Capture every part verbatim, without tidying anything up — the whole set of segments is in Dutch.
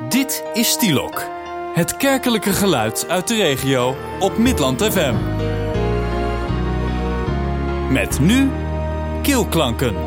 Dit is Stielok, het kerkelijke geluid uit de regio op Midland F M. Met nu Keelklanken.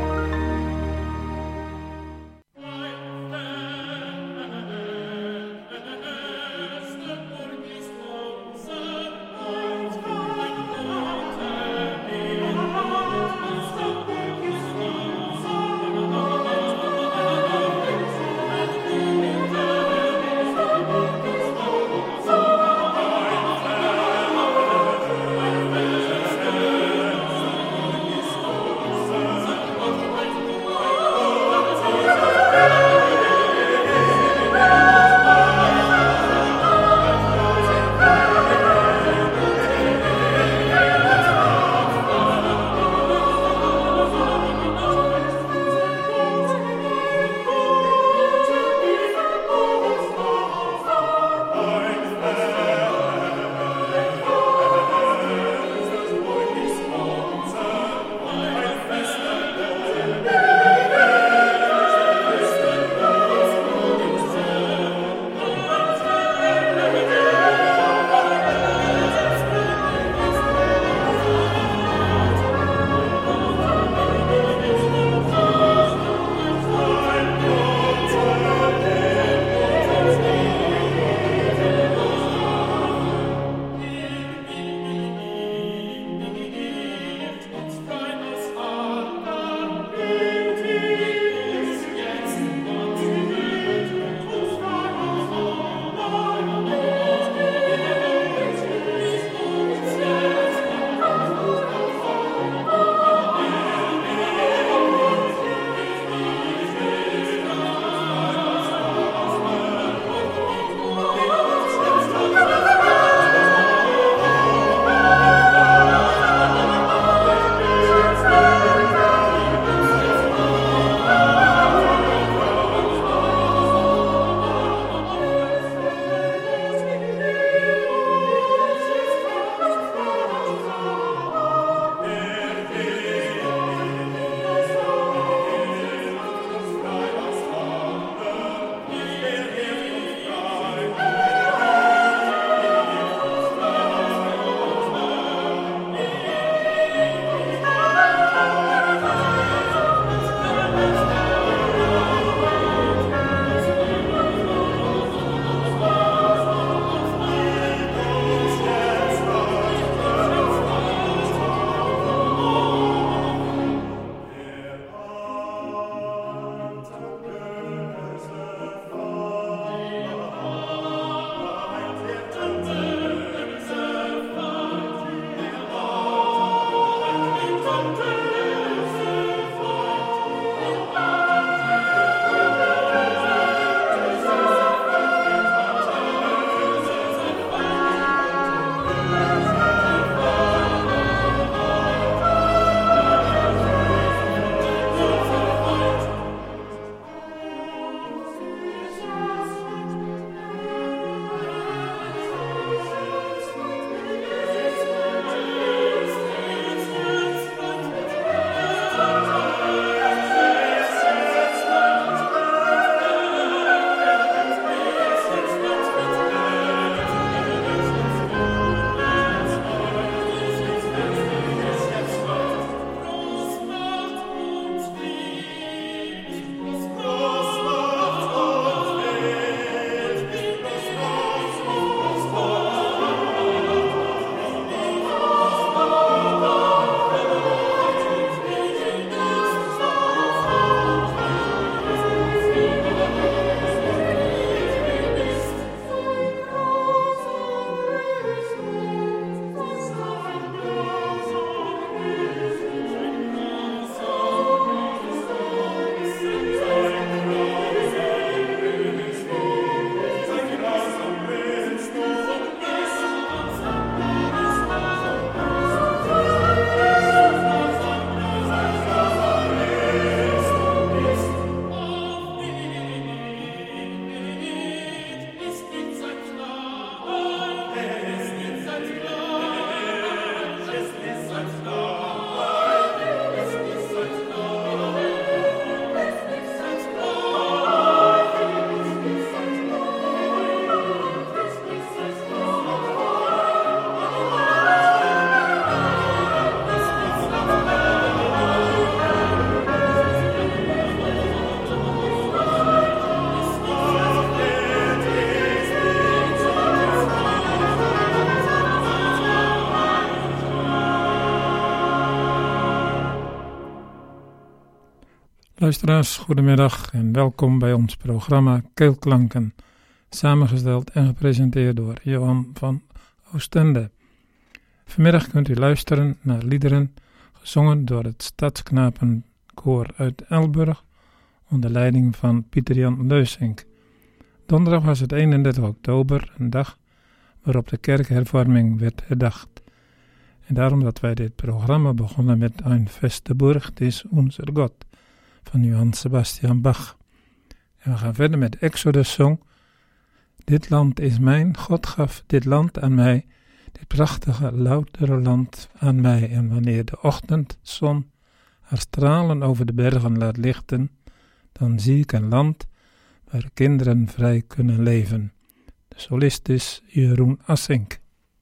Luisteraars, goedemiddag en welkom bij ons programma Keelklanken, samengesteld en gepresenteerd door Johan van Oostende. Vanmiddag kunt u luisteren naar liederen gezongen door het Stadsknapenkoor uit Elburg onder leiding van Pieter-Jan Leusink. Donderdag was het eenendertig oktober, een dag waarop de kerkhervorming werd herdacht. En daarom dat wij dit programma begonnen met Ein feste Burg is unser Gott van Johann Sebastian Bach. En we gaan verder met Exodus Song. Dit land is mijn, God gaf dit land aan mij, dit prachtige, loutere land aan mij. En wanneer de ochtendzon haar stralen over de bergen laat lichten, dan zie ik een land waar kinderen vrij kunnen leven. De solist is Jeroen Assink.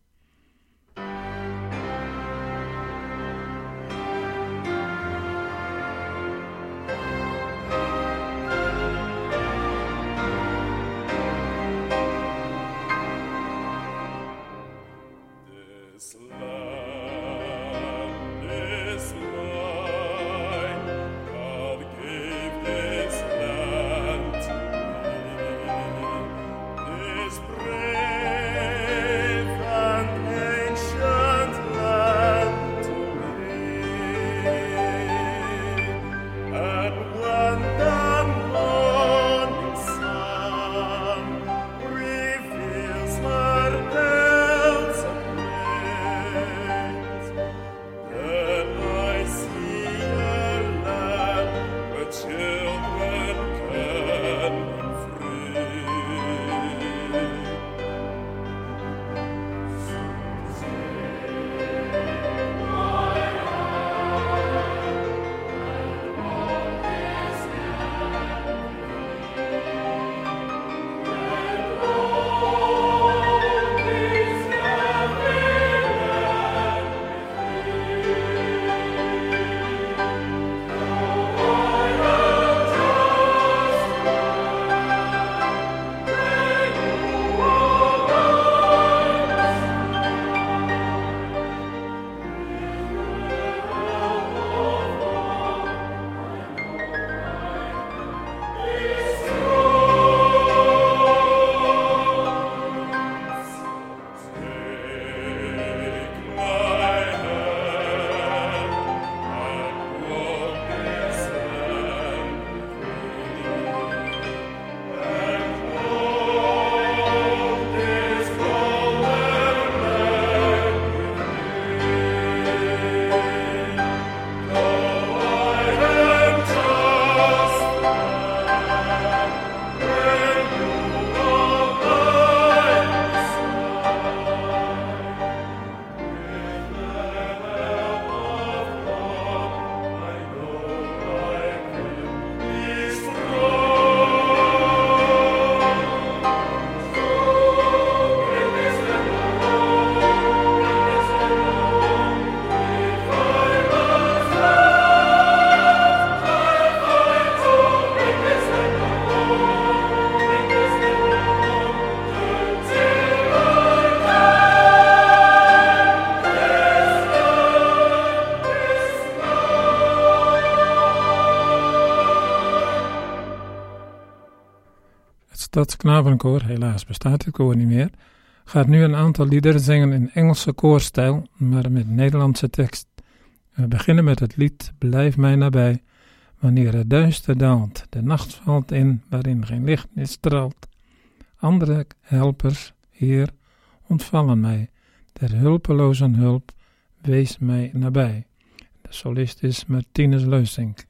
Stadsknapenkoor, helaas bestaat het koor niet meer, gaat nu een aantal liederen zingen in Engelse koorstijl, maar met Nederlandse tekst. We beginnen met het lied Blijf mij nabij, wanneer het duister daalt, de nacht valt in, waarin geen licht meer straalt. Andere helpers, Heer, ontvallen mij, der hulpelozen hulp, wees mij nabij. De solist is Martinus Leusink.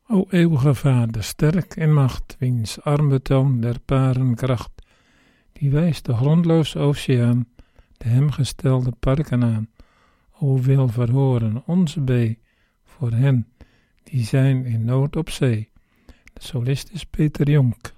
O eeuwige Vader, sterk in macht, wiens armbetoon der paren kracht, die wijst de grondloos oceaan, de hem gestelde parken aan. O wil verhoren onze B voor hen, die zijn in nood op zee. De solist is Peter Jonk.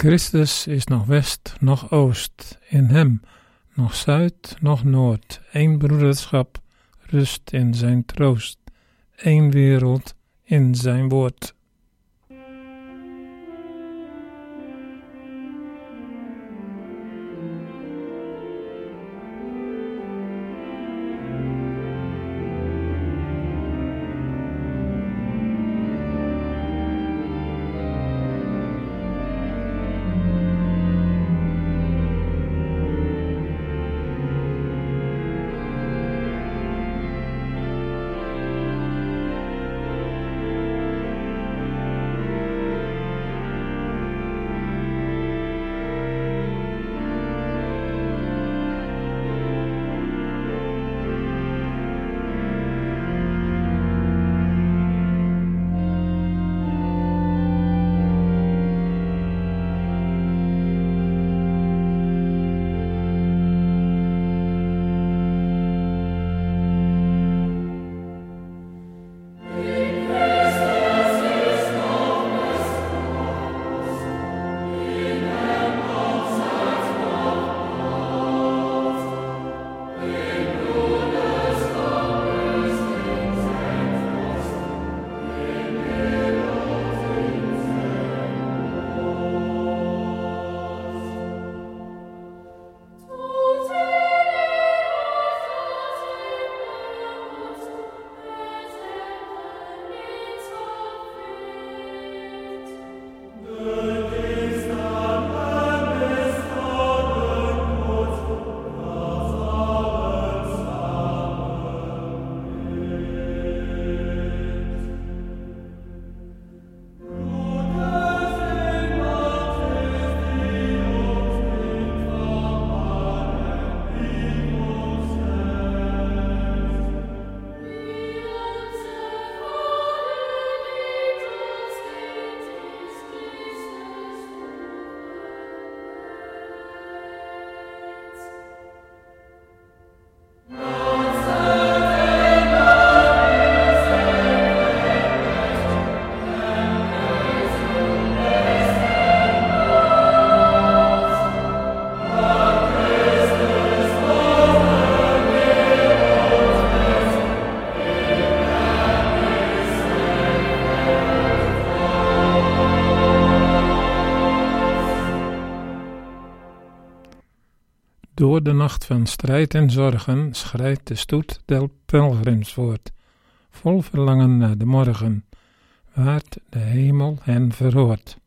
Christus is nog west, nog oost, in hem, nog zuid, nog noord, één broederschap, rust in zijn troost, één wereld in zijn woord. Door de nacht van strijd en zorgen schrijdt de stoet der pelgrims voort, vol verlangen naar de morgen, waart de hemel hen verhoort.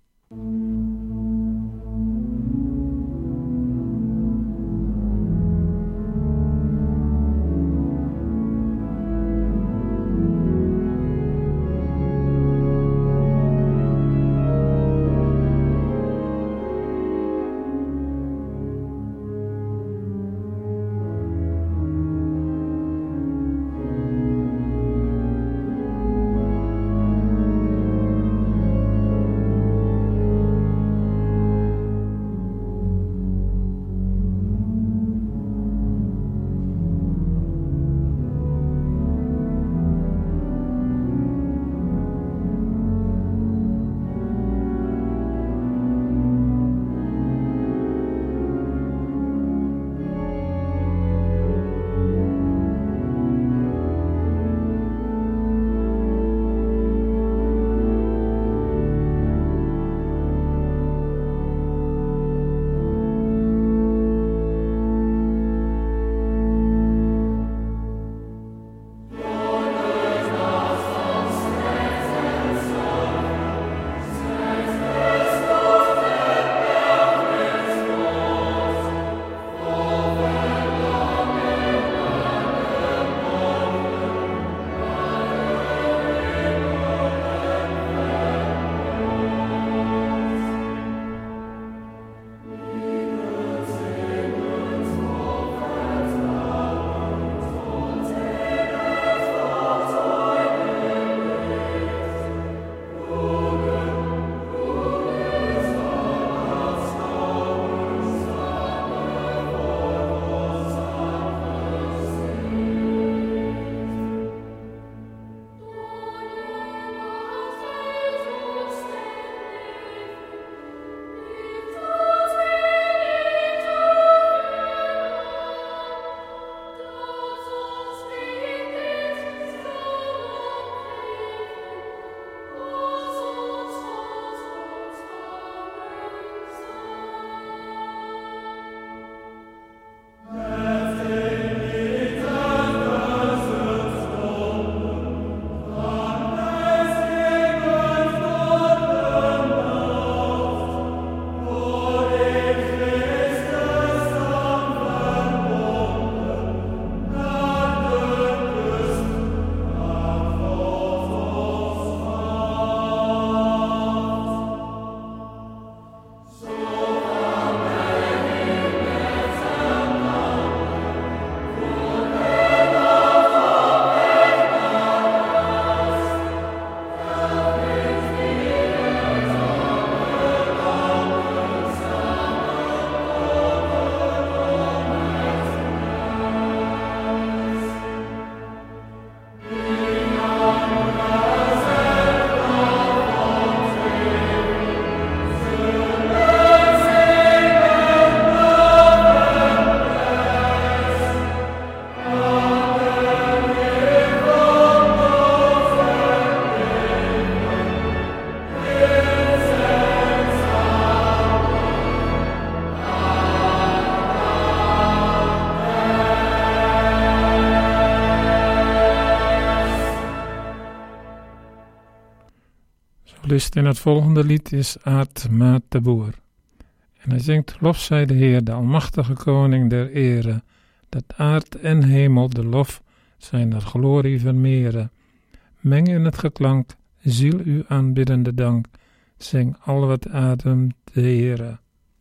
Vocalist in het volgende lied is Aart Maat de Boer. En hij zingt: Lof zij de Heer, de almachtige koning der ere, dat aard en hemel de lof zijner glorie vermeren. Meng in het geklank, ziel uw aanbiddende dank, zing al wat ademt de Heere.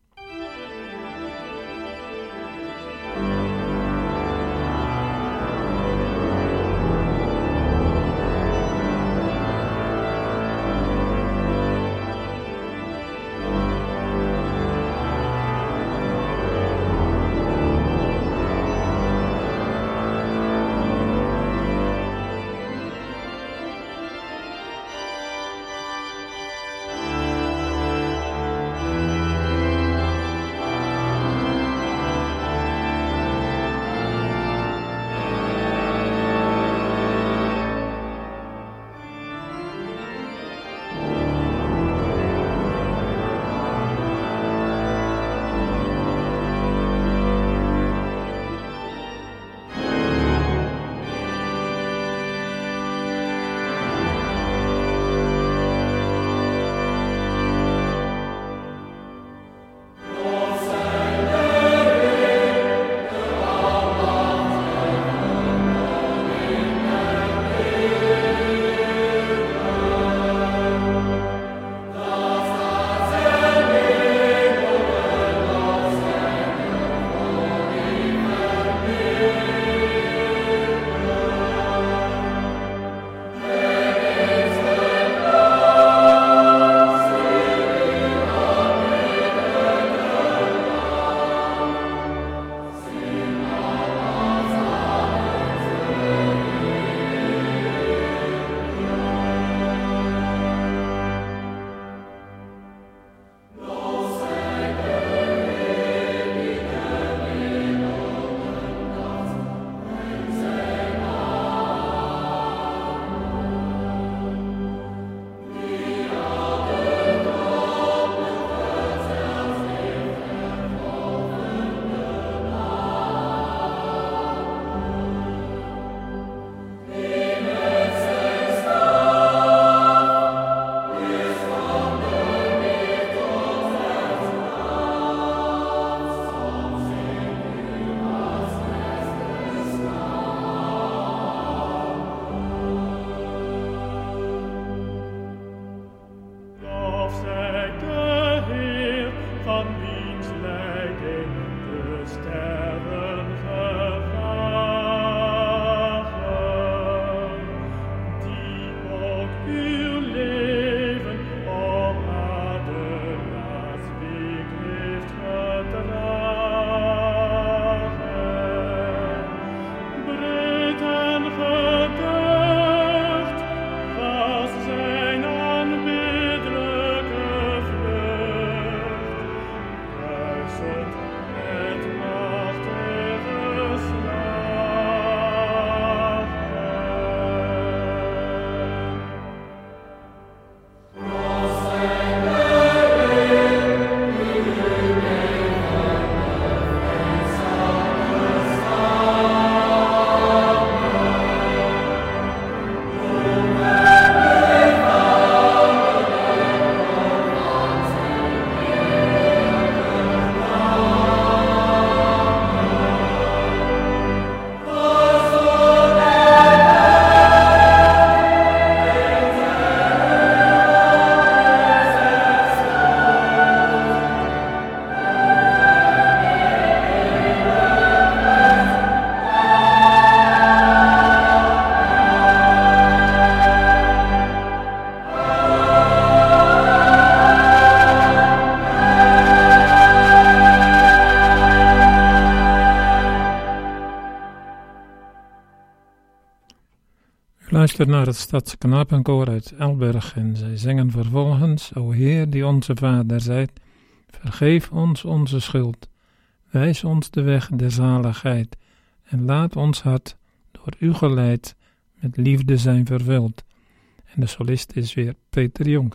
Luister naar het Stadsknapenkoor uit Elburg en zij zingen vervolgens: O Heer die onze Vader zijt, vergeef ons onze schuld, wijs ons de weg der zaligheid en laat ons hart door u geleid met liefde zijn vervuld. En de solist is weer Peter Jong.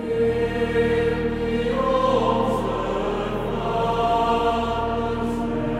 O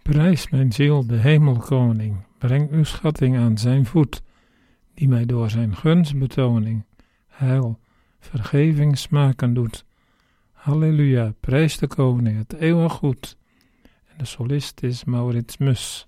Prijs mijn ziel de hemelkoning, breng uw schatting aan zijn voet, die mij door zijn gunstbetoning heil, vergeving smaken doet. Halleluja, prijs de koning, het eeuwig goed. En de solist is Maurits Mus.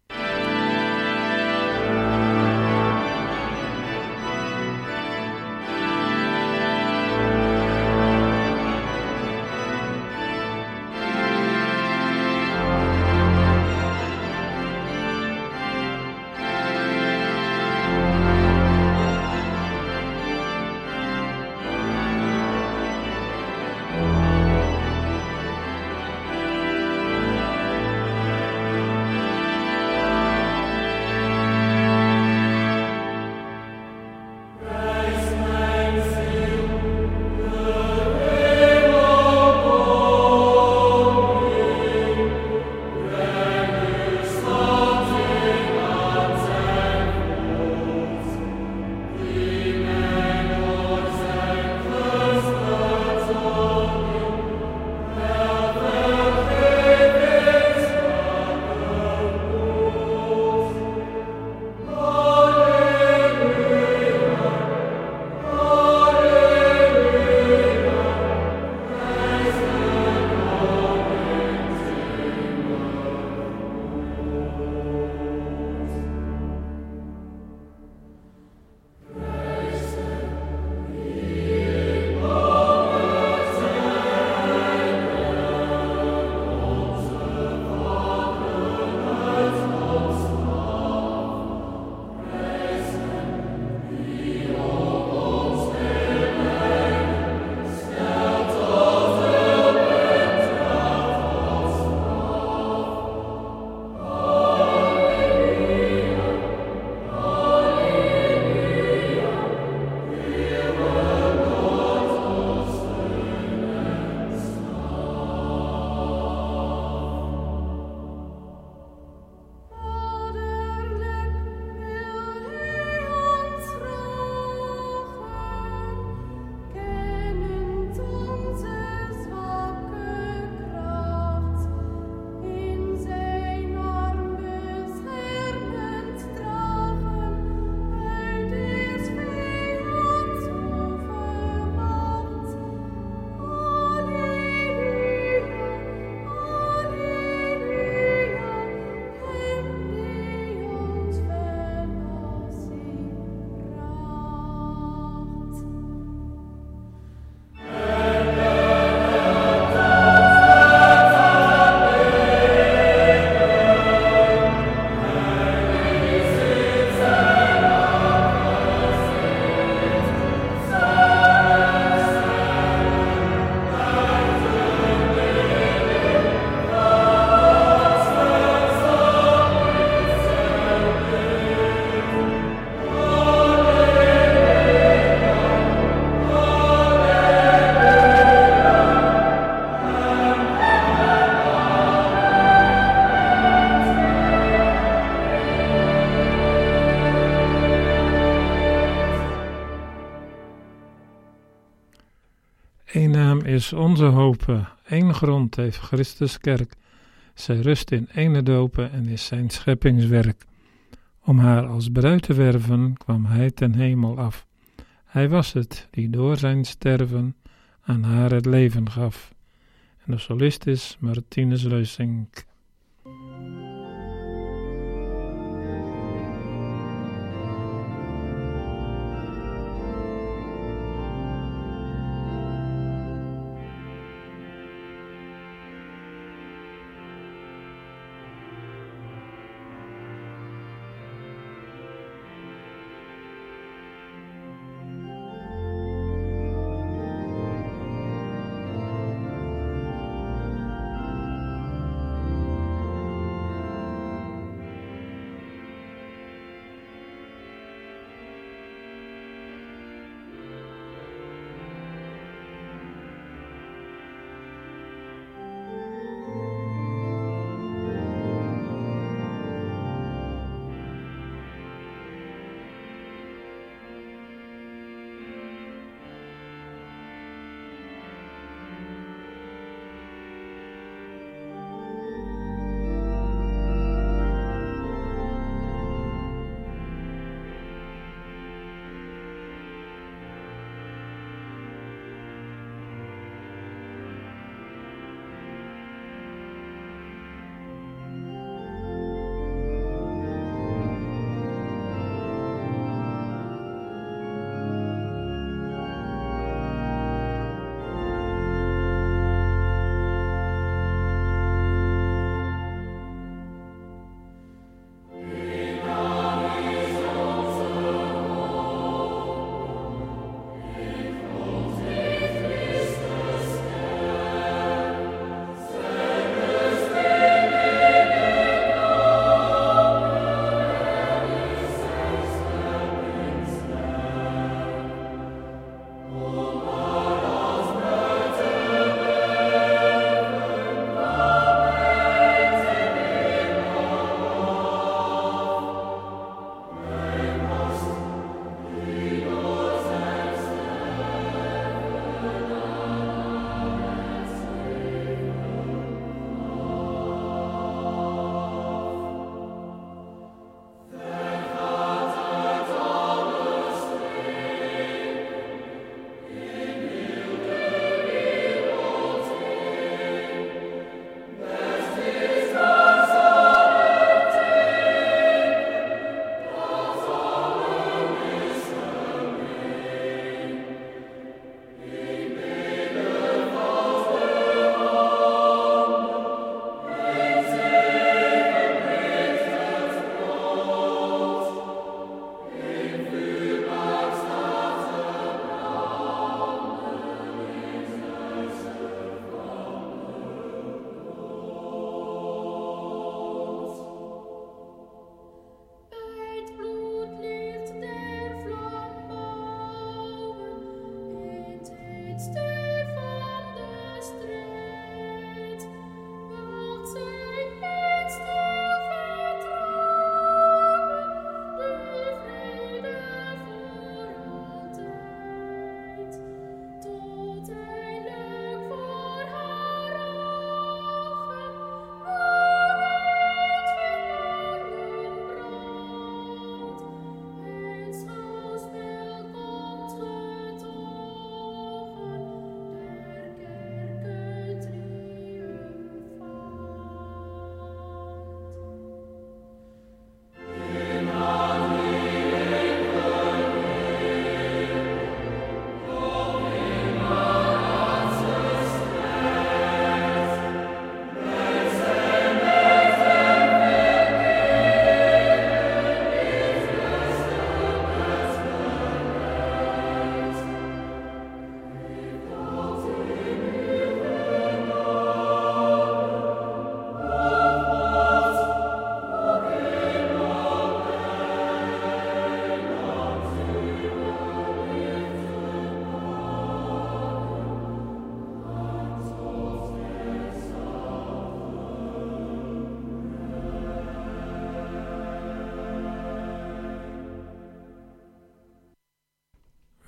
Eén naam is onze hope, één grond heeft Christus kerk. Zij rust in ene dope en is zijn scheppingswerk. Om haar als bruid te werven kwam hij ten hemel af. Hij was het die door zijn sterven aan haar het leven gaf. En de solist is Martinus Leusink.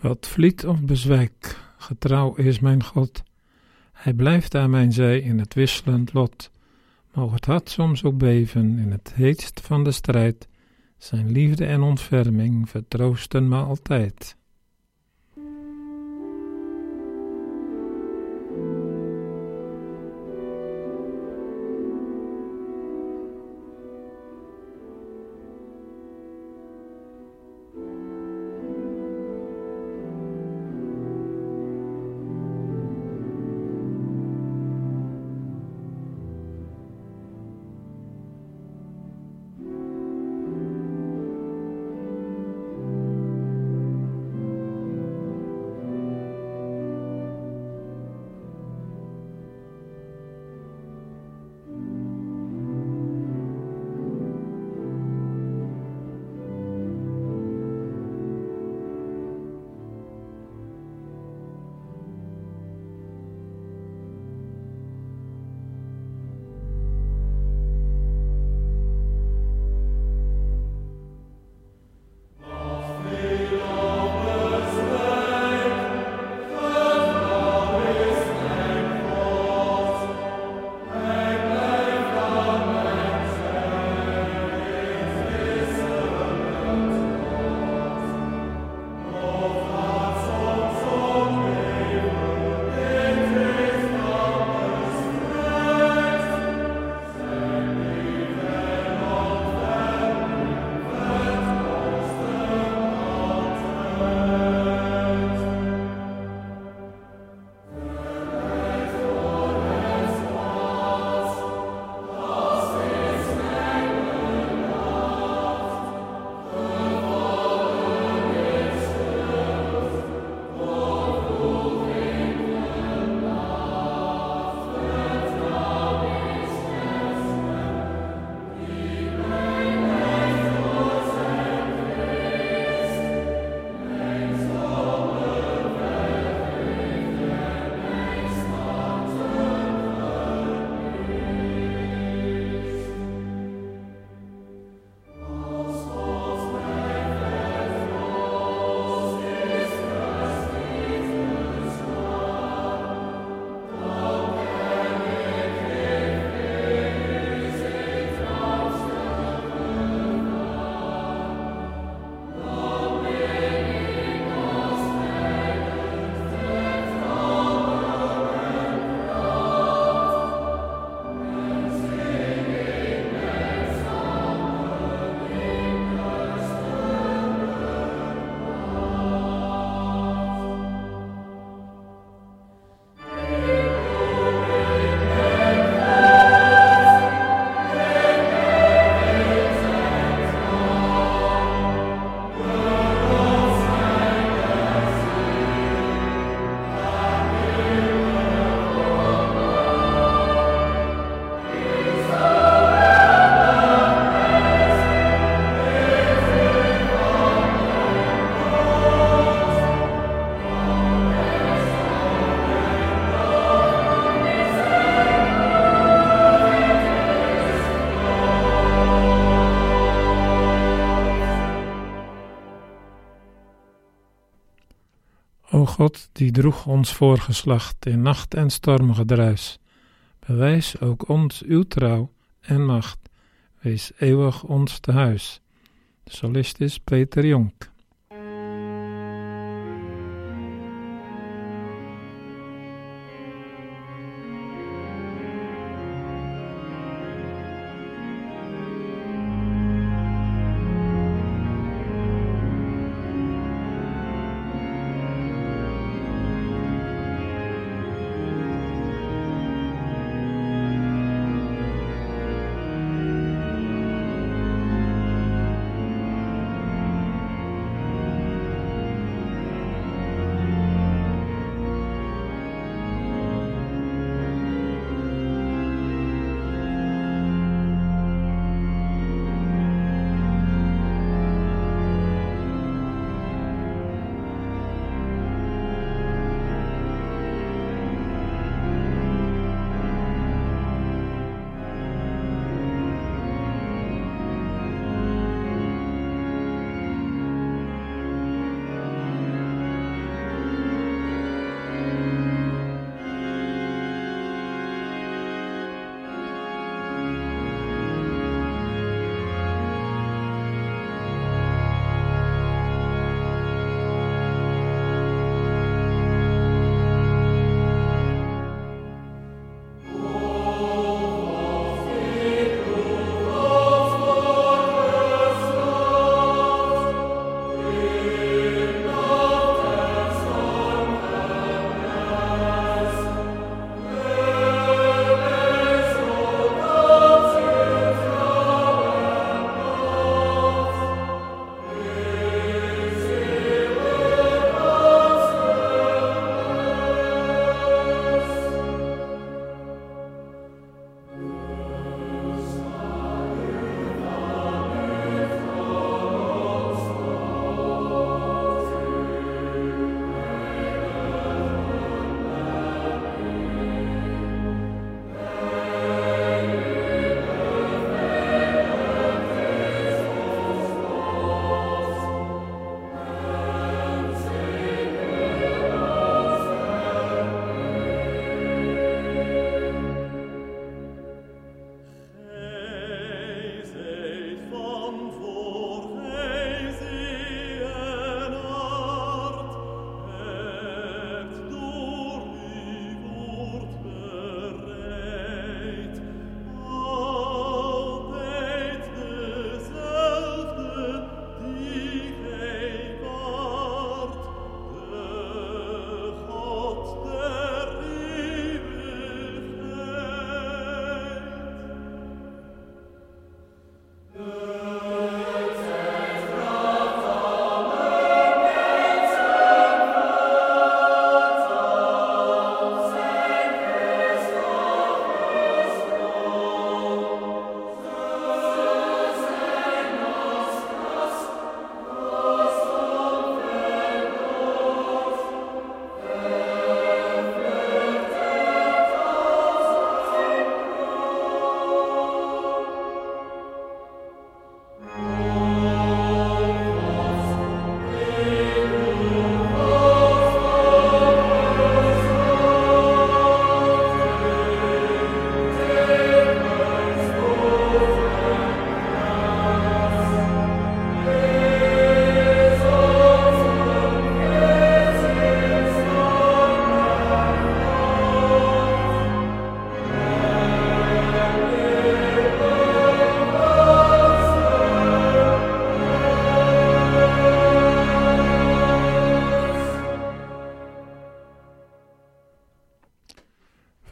Wat vliet of bezwijk, getrouw is mijn God. Hij blijft aan mijn zij in het wisselend lot. Mocht het hart soms ook beven in het heetst van de strijd. Zijn liefde en ontferming vertroosten me altijd. O God, die droeg ons voorgeslacht in nacht en stormgedruis. Bewijs ook ons uw trouw en macht. Wees eeuwig ons te huis. De solist is Peter Jonk.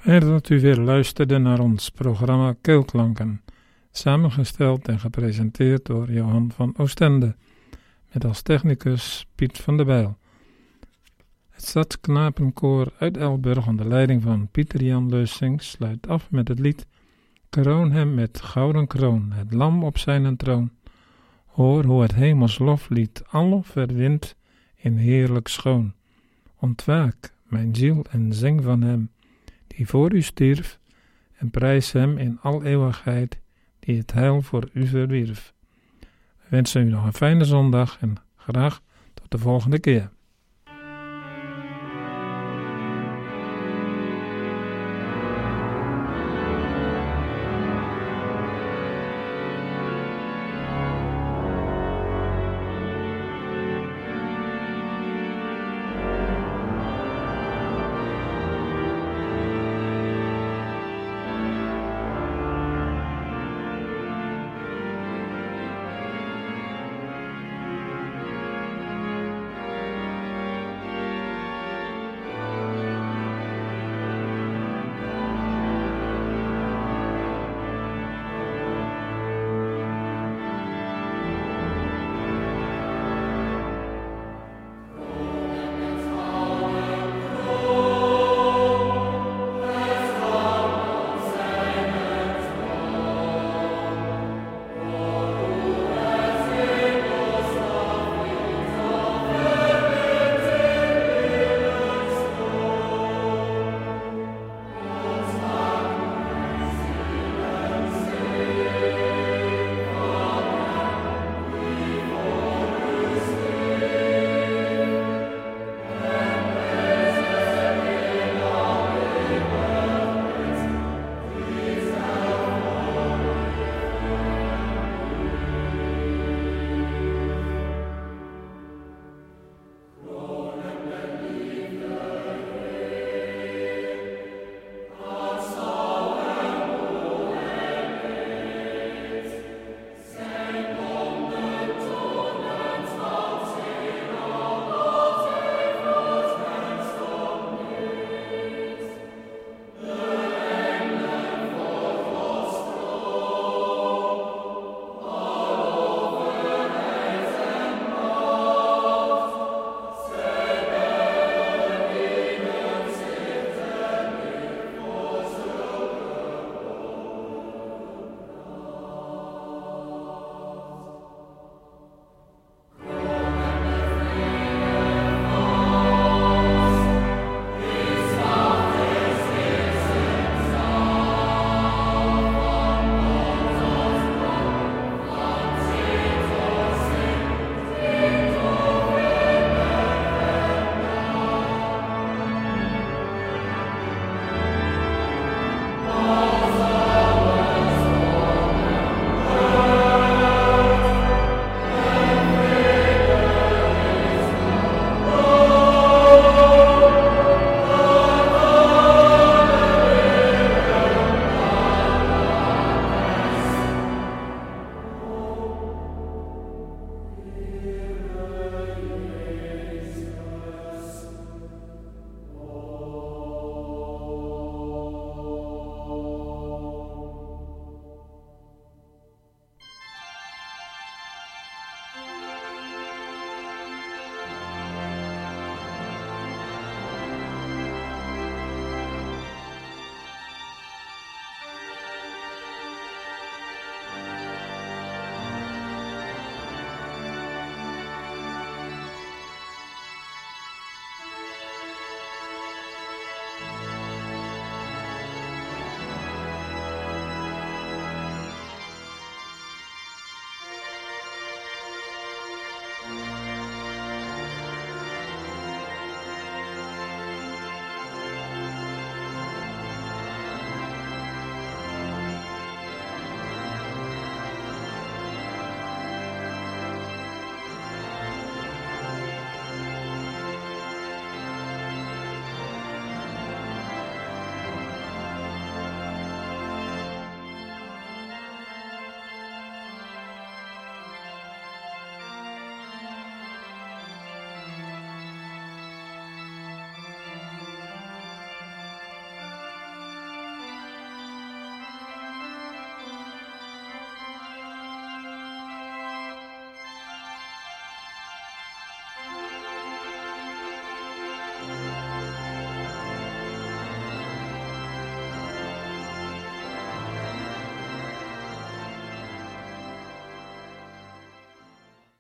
Fijn dat u weer luisterde naar ons programma Keelklanken, samengesteld en gepresenteerd door Johan van Oostende, met als technicus Piet van der Bijl. Het Stadsknapenkoor uit Elburg onder leiding van Pieter Jan Leusink sluit af met het lied Kroon hem met gouden kroon, het lam op zijn troon. Hoor hoe het hemels loflied allo verwint in heerlijk schoon. Ontwaak, mijn ziel, en zing van hem, die voor u stierf, en prijs hem in al eeuwigheid, die het heil voor u verwierf. We wensen u nog een fijne zondag en graag tot de volgende keer.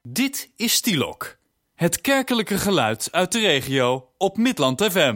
Dit is Stielok, het kerkelijke geluid uit de regio op Midland F M.